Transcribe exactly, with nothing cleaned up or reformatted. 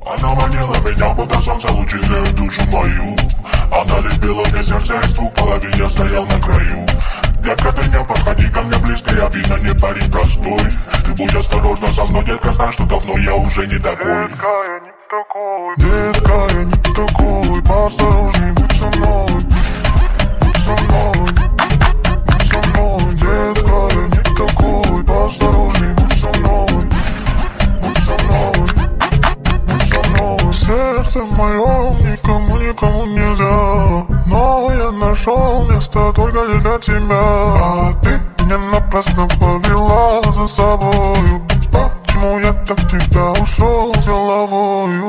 Она манила меня, будто солнце лучи греют душу мою. Она любила мне сердце, из двух половин я стоял на краю. Детка, ты не подходи ко мне близко, я видно не парень простой. Ты будь осторожна со мной, детка, знай, что давно я уже не такой. Детка, я не такой. Детка, я не такой, поосторожней будь со мной. Будь со мной, будь со мной. Детка, я не такой, поосторожней будь со мной. Будь со мной, будь со мной. Сердце мое никому, никому нельзя. Но я нашел место только лишь для тебя. А ты меня напрасно повела за собою. Почему я так тебя ушел с головою?